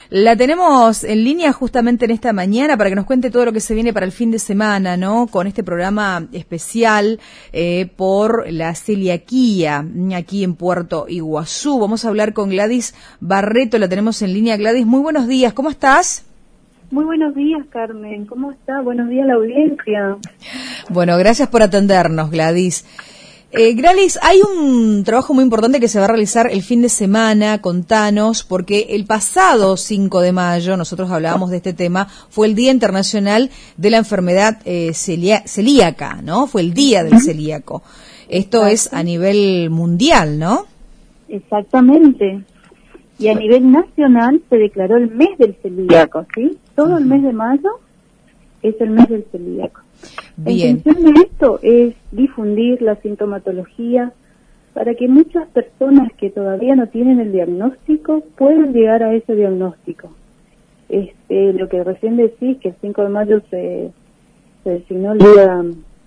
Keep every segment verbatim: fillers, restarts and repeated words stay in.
La tenemos en línea justamente en esta mañana para que nos cuente todo lo que se viene para el fin de semana, ¿no? Con este programa especial eh, por la celiaquía aquí en Puerto Iguazú. Vamos a hablar con Gladys Barreto, la tenemos en línea. Gladys, muy buenos días, ¿cómo estás? Muy buenos días, Carmen. ¿Cómo está? Buenos días a la audiencia. Bueno, gracias por atendernos, Gladys. Eh, Gladys, hay un trabajo muy importante que se va a realizar el fin de semana, contanos, porque el pasado cinco de mayo, nosotros hablábamos de este tema, fue el Día Internacional de la Enfermedad eh, celía, celíaca, ¿no? Fue el Día del Celíaco. Esto Exacto. es a nivel mundial, ¿no? Exactamente. Y a nivel nacional se declaró el mes del celíaco, ¿sí? Todo uh-huh. el mes de mayo es el mes del celíaco. Bien. La intención de esto es difundir la sintomatología para que muchas personas que todavía no tienen el diagnóstico puedan llegar a ese diagnóstico. Este, lo que recién decís, que el cinco de mayo se, se designó el Día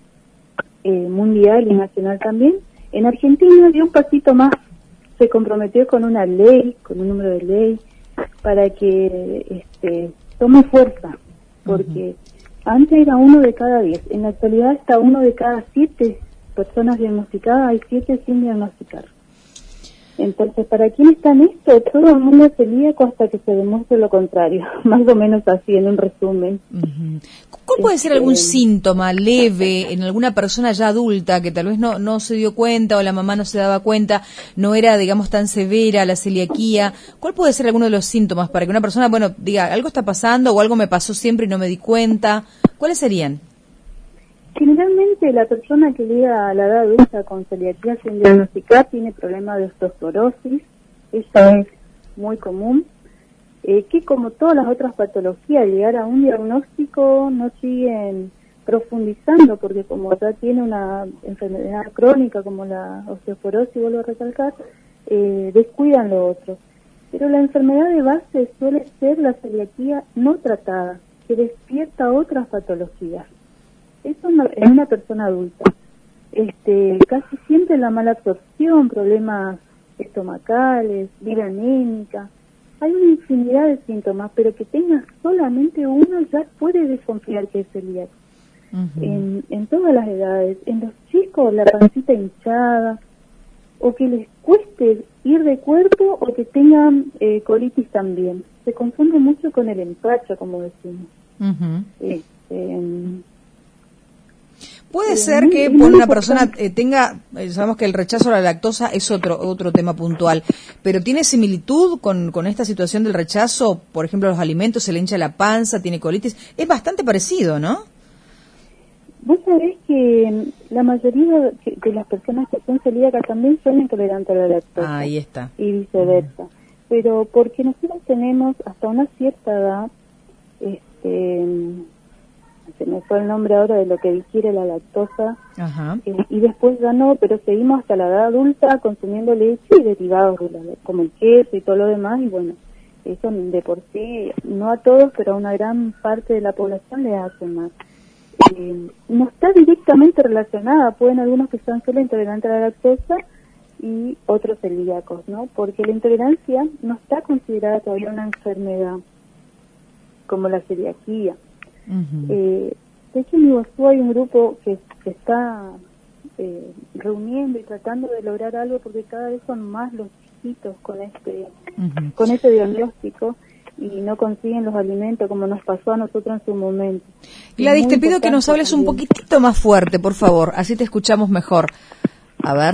eh, Mundial y Nacional también, en Argentina dio un pasito más, se comprometió con una ley, con un número de ley, para que este, tome fuerza, porque... Uh-huh. Antes era uno de cada diez, en la actualidad está uno de cada siete personas diagnosticadas, hay siete sin diagnosticar. Entonces, ¿para quién está en esto? Todo el mundo es celíaco hasta que se demuestre lo contrario, más o menos así, en un resumen. Uh-huh. ¿Cuál puede ser algún síntoma leve en alguna persona ya adulta que tal vez no, no se dio cuenta o la mamá no se daba cuenta, no era, digamos, tan severa la celiaquía? ¿Cuál puede ser alguno de los síntomas para que una persona, bueno, diga, algo está pasando o algo me pasó siempre y no me di cuenta? ¿Cuáles serían? Generalmente la persona que llega a la edad adulta con celiaquía sin diagnosticar tiene problemas de osteoporosis, eso es muy común, eh, que como todas las otras patologías, llegar a un diagnóstico no siguen profundizando, porque como ya tiene una enfermedad crónica como la osteoporosis, vuelvo a recalcar, eh, descuidan lo otro. Pero la enfermedad de base suele ser la celiaquía no tratada, que despierta otras patologías. Eso en una persona adulta. Este, casi siempre la mala absorción, problemas estomacales, vida anémica. Hay una infinidad de síntomas, pero que tenga solamente uno ya puede desconfiar que es celíaco. Uh-huh. En, en todas las edades. En los chicos, la pancita hinchada, o que les cueste ir de cuerpo, o que tengan eh, colitis también. Se confunde mucho con el empacho, como decimos. Uh-huh. Este, Puede ser que por una persona eh, tenga, eh, sabemos que el rechazo a la lactosa es otro otro tema puntual, pero ¿tiene similitud con, con esta situación del rechazo? Por ejemplo, los alimentos, se le hincha la panza, tiene colitis, es bastante parecido, ¿no? Vos sabés que la mayoría de las personas que son celíacas también son intolerantes a la lactosa. Ahí está. Y viceversa. Uh-huh. Pero porque nosotros tenemos hasta una cierta edad, este... se me fue el nombre ahora de lo que digiere la lactosa, Ajá. Eh, y después ya no, pero seguimos hasta la edad adulta consumiendo leche y derivados de la, como el queso y todo lo demás, y bueno, eso de por sí, no a todos, pero a una gran parte de la población le hace mal. Eh, no está directamente relacionada, pueden algunos que son solo intolerantes a la lactosa y otros celíacos, ¿no? Porque la intolerancia no está considerada todavía una enfermedad como la celiaquía. Uh-huh. Eh, de hecho, en Iguazú hay un grupo que se está eh, reuniendo y tratando de lograr algo, porque cada vez son más los chiquitos con este uh-huh. con este diagnóstico y no consiguen los alimentos como nos pasó a nosotros en su momento. Gladys, te pido que nos hables también un poquitito más fuerte, por favor, así te escuchamos mejor. A ver,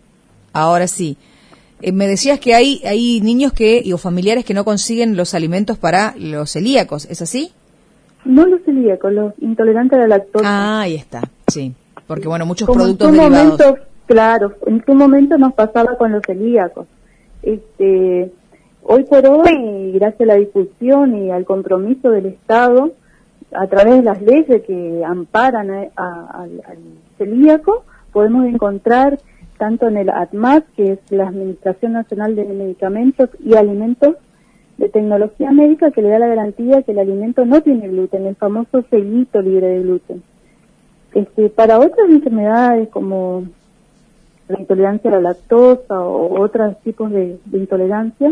ahora sí. Eh, me decías que hay hay niños que y o familiares que no consiguen los alimentos para los celíacos, ¿es así? No los celíacos, los intolerantes a la lactosa. Ah, ahí está, sí. Porque, bueno, muchos Como productos en su derivados. Momento, claro, en su momento nos pasaba con los celíacos. Este, hoy por hoy, gracias a la difusión y al compromiso del Estado, a través de las leyes que amparan a, a, al, al celíaco, podemos encontrar tanto en el ATMAS, que es la Administración Nacional de Medicamentos y Alimentos, de tecnología médica, que le da la garantía que el alimento no tiene gluten, el famoso sellito libre de gluten. Este, para otras enfermedades como la intolerancia a la lactosa o otros tipos de, de intolerancia,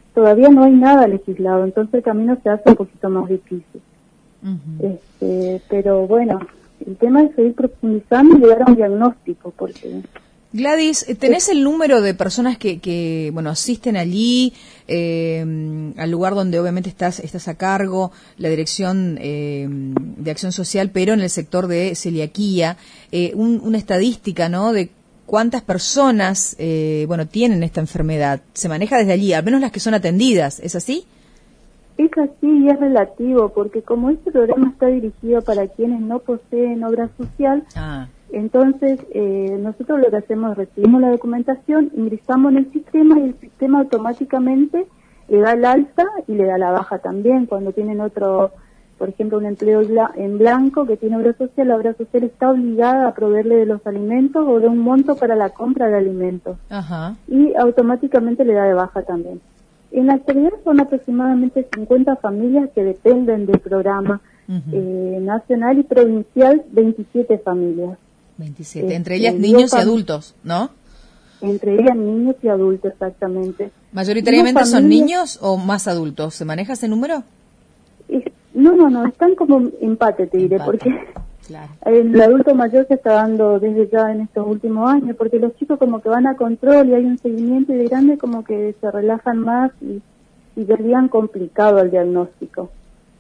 todavía no hay nada legislado, entonces el camino se hace un poquito más difícil. Uh-huh. Este, pero bueno, el tema es seguir profundizando y llegar a un diagnóstico, porque... Gladys, ¿tenés el número de personas que, que bueno, asisten allí, eh, al lugar donde obviamente estás, estás a cargo, la Dirección eh, de Acción Social, pero en el sector de celiaquía, eh, un, una estadística, ¿no?, de cuántas personas, eh, bueno, tienen esta enfermedad? Se maneja desde allí, al menos las que son atendidas, ¿es así? Es así y es relativo, porque como este programa está dirigido para quienes no poseen obra social, ah. entonces eh, nosotros lo que hacemos es recibimos la documentación, ingresamos en el sistema y el sistema automáticamente le da el alta y le da la baja también. Cuando tienen otro, por ejemplo, un empleo en blanco que tiene obra social, la obra social está obligada a proveerle de los alimentos o de un monto para la compra de alimentos. Ajá. Y automáticamente le da de baja también. En la actualidad son aproximadamente cincuenta familias que dependen del programa uh-huh. eh, nacional y provincial, veintisiete familias. veintisiete, este, entre ellas niños y adultos, ¿no? Entre ellas niños y adultos, exactamente. ¿Mayoritariamente son niños o más adultos? ¿Se maneja ese número? Eh, no, no, no, están como empate, te diré, empate. Porque claro. el adulto mayor se está dando desde ya en estos últimos años, porque los chicos como que van a control y hay un seguimiento y de grande como que se relajan más y, y verían complicado el diagnóstico.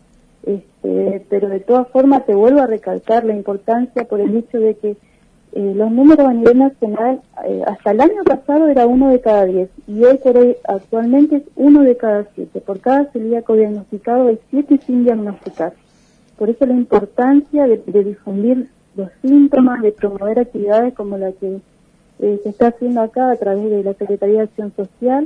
Este, pero de todas formas te vuelvo a recalcar la importancia por el hecho de que eh, los números a nivel nacional, eh, hasta el año pasado era uno de cada diez y hoy por hoy actualmente es uno de cada siete. Por cada celíaco diagnosticado hay siete sin diagnosticar. Por eso la importancia de, de difundir los síntomas, de promover actividades como la que eh, se está haciendo acá a través de la Secretaría de Acción Social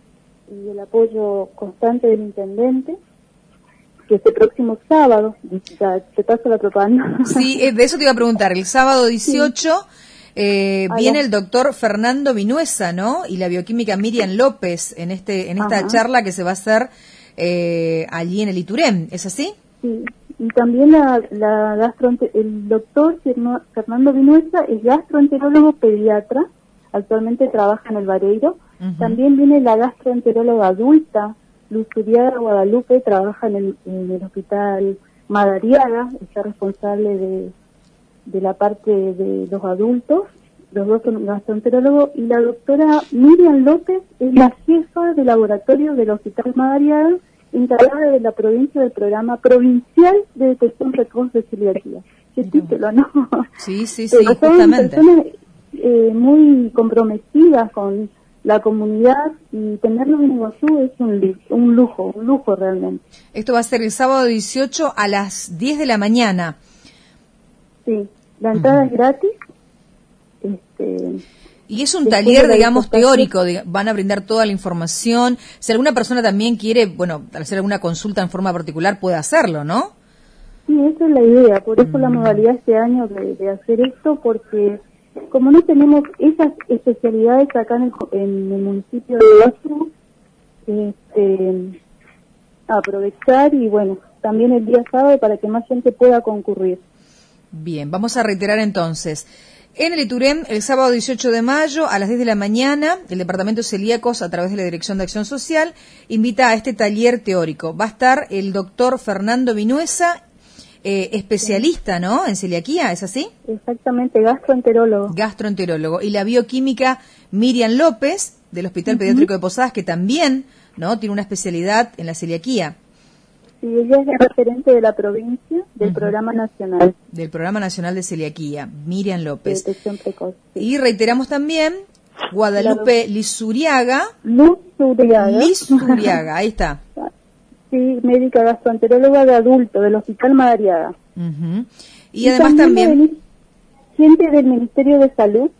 y el apoyo constante del intendente, que este próximo sábado, ya te paso la propaganda. Sí, de eso te iba a preguntar, el sábado dieciocho sí. eh, viene el doctor Fernando Vinuesa, ¿no? Y la bioquímica Miriam López en este en esta Ajá. charla que se va a hacer eh, allí en el ITUREM, ¿es así? Sí. Y también la, la gastroenter- el doctor Fernando Vinuesa es gastroenterólogo pediatra, actualmente trabaja en el Vareiro. Uh-huh. También viene la gastroenteróloga adulta, Luz Uriaga Guadalupe, trabaja en el, en el hospital Madariaga, está responsable de, de la parte de los adultos, los dos son gastroenterólogos, y la doctora Miriam López es la jefa de laboratorio del hospital Madariaga, encargada de la provincia del programa provincial de detección precoz de celiaquía. ¿Qué título, no? Sí, sí, sí, Pero son justamente. personas eh, muy comprometidas con la comunidad y tenerlos en Iguazú es un, un lujo, un lujo realmente. Esto va a ser el sábado dieciocho a las diez de la mañana. Sí, la entrada uh-huh. es gratis. Este... Y es un taller, digamos, teórico, van a brindar toda la información. Si alguna persona también quiere, bueno, hacer alguna consulta en forma particular, puede hacerlo, ¿no? Sí, esa es la idea, por eso mm. la modalidad este año de, de hacer esto, porque como no tenemos esas especialidades acá en el, en el municipio de Iguazú, este, aprovechar y bueno, también el día sábado para que más gente pueda concurrir. Bien, vamos a reiterar entonces. En el ITUREM, el sábado dieciocho de mayo, a las diez de la mañana, el Departamento de Celíacos, a través de la Dirección de Acción Social, invita a este taller teórico. Va a estar el doctor Fernando Vinuesa, eh, especialista, ¿no?, en celiaquía, ¿es así? Exactamente, gastroenterólogo. Gastroenterólogo. Y la bioquímica Miriam López, del Hospital uh-huh. Pediátrico de Posadas, que también, ¿no?, tiene una especialidad en la celiaquía. Sí, ella es la referente de la provincia del uh-huh. Programa Nacional. Del Programa Nacional de Celiaquía, Miriam López. De detección precoz. Sí. Y reiteramos también, Guadalupe claro. Lizuriaga. Lizuriaga. Lizuriaga, ahí está. Sí, médica gastroenteróloga de adulto del Hospital Madariaga. Uh-huh. Y, y además también... también... gente del Ministerio de Salud,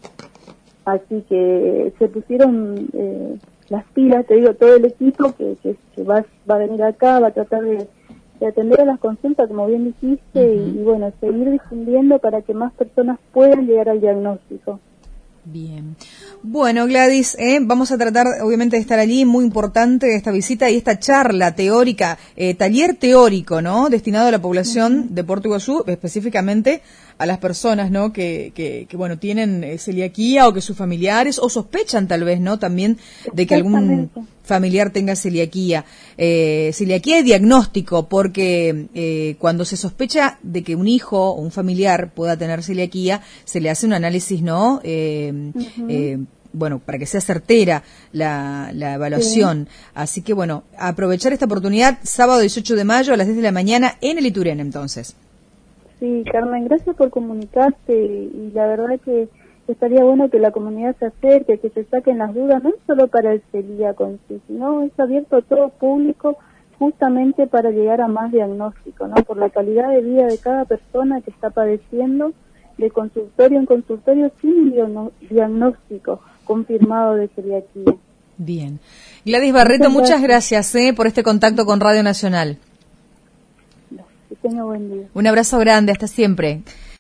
así que se pusieron... Eh, las pilas, te digo, todo el equipo que, que, que va, va a venir acá, va a tratar de, de atender a las consultas, como bien dijiste, uh-huh. y, y bueno, seguir difundiendo para que más personas puedan llegar al diagnóstico. Bien. Bueno, Gladys, eh, vamos a tratar obviamente de estar allí, muy importante esta visita y esta charla teórica, eh, taller teórico, ¿no? Destinado a la población uh-huh. de Puerto Iguazú, específicamente a las personas, ¿no? Que, que, que bueno, tienen eh, celiaquía o que sus familiares, o sospechan tal vez, ¿no? También de que algún familiar tenga celiaquía. Eh, celiaquía y diagnóstico, porque eh, cuando se sospecha de que un hijo o un familiar pueda tener celiaquía, se le hace un análisis, ¿no? Eh, uh-huh. eh, bueno, para que sea certera la, la evaluación. Sí. Así que, bueno, aprovechar esta oportunidad, sábado dieciocho de mayo a las diez de la mañana en el Iturén, entonces. Sí, Carmen, gracias por comunicarte y la verdad es que estaría bueno que la comunidad se acerque, que se saquen las dudas, no solo para el celíaco en sí, sino es abierto a todo público justamente para llegar a más diagnóstico, ¿no? Por la calidad de vida de cada persona que está padeciendo, de consultorio en consultorio sin diagnóstico confirmado de celiaquía. Bien. Gladys Barreto, muchas, muchas gracias, gracias eh, por este contacto con Radio Nacional. Que tenga buen día. Un abrazo grande, hasta siempre.